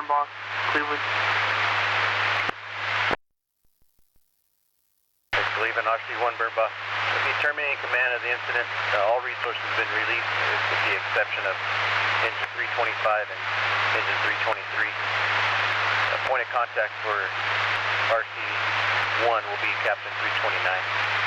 Birnbach, Cleveland. Cleveland, RC-1 Birnbach. With the terminating command of the incident, all resources have been released with the exception of engine 325 and engine 323. The point of contact for RC-1 will be Captain 329.